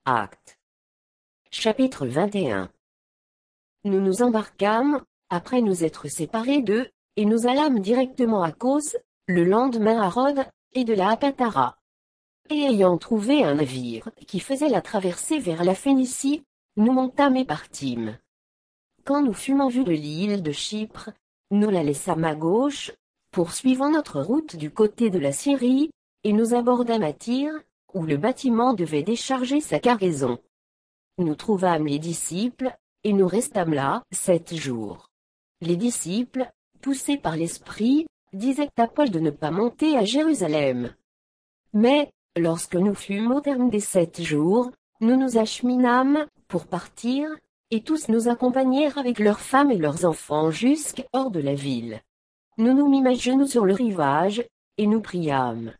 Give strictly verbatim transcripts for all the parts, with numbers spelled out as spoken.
Actes. Chapitre vingt et un. Nous nous embarquâmes, après nous être séparés d'eux, et nous allâmes directement à Cos, le lendemain à Rhodes, et de là à Patara. Et ayant trouvé un navire qui faisait la traversée vers la Phénicie, nous montâmes et partîmes. Quand nous fûmes en vue de l'île de Chypre, nous la laissâmes à gauche, poursuivant notre route du côté de la Syrie, et nous abordâmes à Tyr, où le bâtiment devait décharger sa cargaison. Nous trouvâmes les disciples, et nous restâmes là sept jours. Les disciples, poussés par l'Esprit, disaient à Paul de ne pas monter à Jérusalem. Mais, lorsque nous fûmes au terme des sept jours, nous nous acheminâmes, pour partir, et tous nous accompagnèrent avec leurs femmes et leurs enfants jusqu'à hors de la ville. Nous nous mîmes à genoux sur le rivage, et nous priâmes.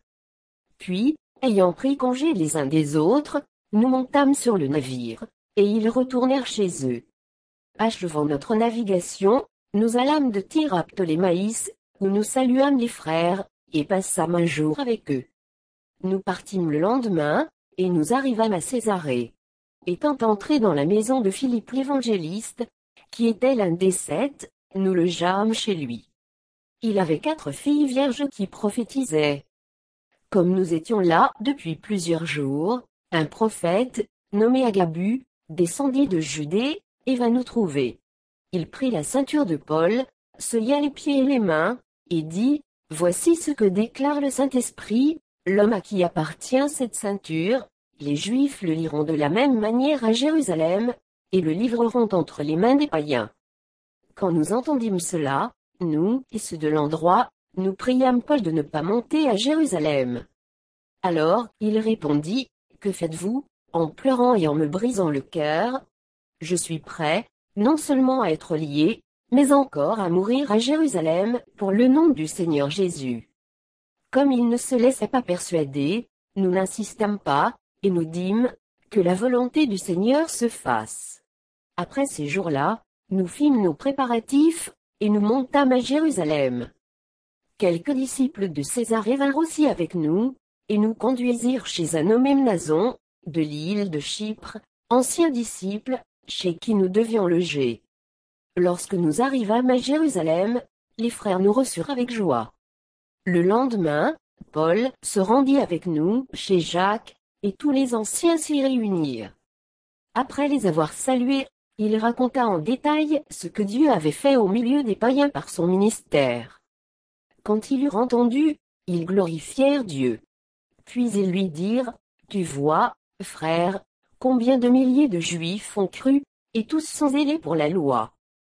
Puis, ayant pris congé les uns des autres, nous montâmes sur le navire, et ils retournèrent chez eux. Achevant notre navigation, nous allâmes de Tyr à Ptolémaïs, où nous saluâmes les frères, et passâmes un jour avec eux. Nous partîmes le lendemain, et nous arrivâmes à Césarée. Étant entrés dans la maison de Philippe l'évangéliste, qui était l'un des sept, nous le logeâmes chez lui. Il avait quatre filles vierges qui prophétisaient. Comme nous étions là depuis plusieurs jours, un prophète, nommé Agabus, descendit de Judée, et vint nous trouver. Il prit la ceinture de Paul, se lia les pieds et les mains, et dit, « Voici ce que déclare le Saint-Esprit, l'homme à qui appartient cette ceinture, les Juifs le liront de la même manière à Jérusalem, et le livreront entre les mains des païens. » Quand nous entendîmes cela, nous, et ceux de l'endroit, nous priâmes Paul de ne pas monter à Jérusalem. Alors, il répondit, « Que faites-vous, en pleurant et en me brisant le cœur? Je suis prêt, non seulement à être lié, mais encore à mourir à Jérusalem, pour le nom du Seigneur Jésus. » Comme il ne se laissait pas persuader, nous n'insistâmes pas, et nous dîmes, que la volonté du Seigneur se fasse. Après ces jours-là, nous fîmes nos préparatifs, et nous montâmes à Jérusalem. Quelques disciples de Césarée vinrent aussi avec nous, et nous conduisirent chez un nommé Mnason, de l'île de Chypre, ancien disciple, chez qui nous devions loger. Lorsque nous arrivâmes à Jérusalem, les frères nous reçurent avec joie. Le lendemain, Paul se rendit avec nous chez Jacques, et tous les anciens s'y réunirent. Après les avoir salués, il raconta en détail ce que Dieu avait fait au milieu des païens par son ministère. Quand ils eurent entendu, ils glorifièrent Dieu. Puis ils lui dirent, « Tu vois, frère, combien de milliers de Juifs ont cru, et tous sont zélés pour la loi.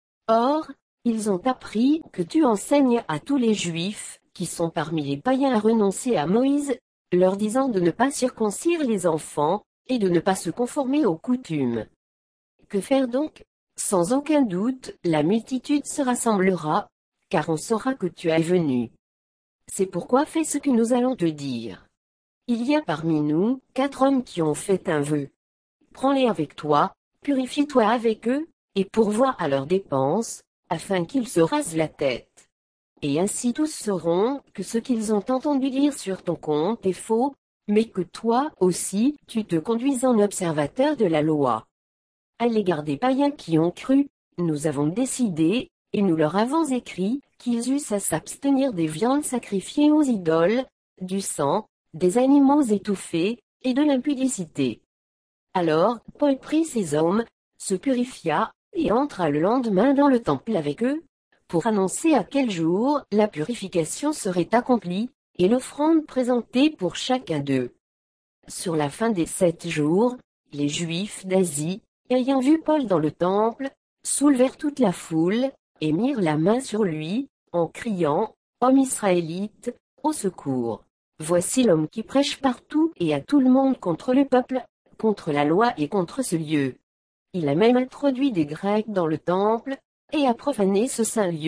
Or, ils ont appris que tu enseignes à tous les Juifs, qui sont parmi les païens à renoncer à Moïse, leur disant de ne pas circoncire les enfants, et de ne pas se conformer aux coutumes. Que faire donc? Sans aucun doute, la multitude se rassemblera, car on saura que tu es venu. C'est pourquoi fais ce que nous allons te dire. Il y a parmi nous quatre hommes qui ont fait un vœu. Prends-les avec toi, purifie-toi avec eux, et pourvois à leurs dépenses, afin qu'ils se rasent la tête. Et ainsi tous sauront que ce qu'ils ont entendu dire sur ton compte est faux, mais que toi aussi tu te conduis en observateur de la loi. À l'égard des païens qui ont cru, nous avons décidé, et nous leur avons écrit, qu'ils eussent à s'abstenir des viandes sacrifiées aux idoles, du sang, des animaux étouffés, et de l'impudicité. Alors, Paul prit ces hommes, se purifia, et entra le lendemain dans le temple avec eux, pour annoncer à quel jour la purification serait accomplie, et l'offrande présentée pour chacun d'eux. Sur la fin des sept jours, les Juifs d'Asie, ayant vu Paul dans le temple, soulevèrent toute la foule, et mirent la main sur lui, en criant, « Homme israélite, au secours! Voici l'homme qui prêche partout et à tout le monde contre le peuple, contre la loi et contre ce lieu. Il a même introduit des Grecs dans le temple, et a profané ce saint lieu. »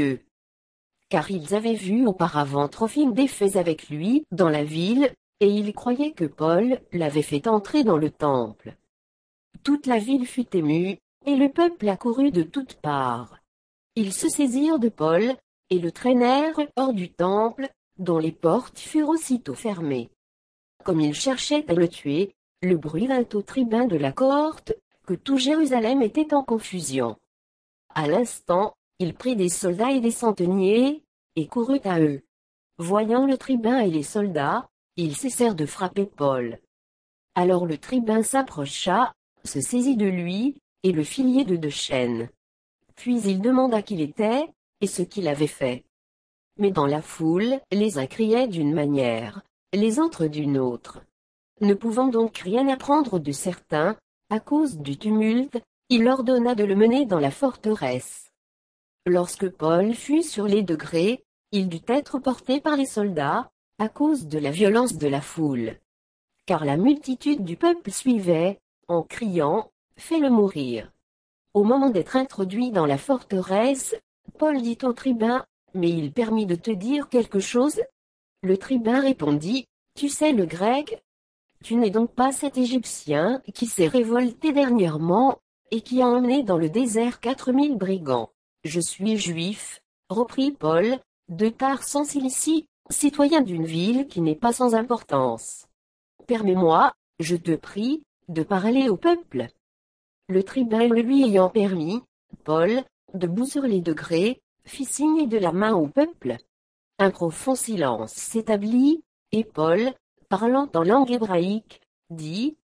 Car ils avaient vu auparavant Trophime des faits avec lui dans la ville, et ils croyaient que Paul l'avait fait entrer dans le temple. Toute la ville fut émue, et le peuple accourut de toutes parts. Ils se saisirent de Paul, et le traînèrent hors du temple, dont les portes furent aussitôt fermées. Comme ils cherchaient à le tuer, le bruit vint au tribun de la cohorte, que tout Jérusalem était en confusion. À l'instant, il prit des soldats et des centeniers, et courut à eux. Voyant le tribun et les soldats, ils cessèrent de frapper Paul. Alors le tribun s'approcha, se saisit de lui, et le fit lier de deux chaînes. Puis il demanda qui il était, et ce qu'il avait fait. Mais dans la foule, les uns criaient d'une manière, les autres d'une autre. Ne pouvant donc rien apprendre de certains, à cause du tumulte, il ordonna de le mener dans la forteresse. Lorsque Paul fut sur les degrés, il dut être porté par les soldats, à cause de la violence de la foule. Car la multitude du peuple suivait, en criant, « Fais-le mourir !» Au moment d'être introduit dans la forteresse, Paul dit au tribun, « Mais il permit de te dire quelque chose ?» Le tribun répondit, « Tu sais le grec ? Tu n'es donc pas cet Égyptien qui s'est révolté dernièrement, et qui a emmené dans le désert quatre mille brigands. Je suis juif, reprit Paul, de Tarse en Cilicie, citoyen d'une ville qui n'est pas sans importance. Permets-moi, je te prie, de parler au peuple. » Le tribun le lui ayant permis, Paul, debout sur les degrés, fit signe de la main au peuple. Un profond silence s'établit, et Paul, parlant en langue hébraïque, dit,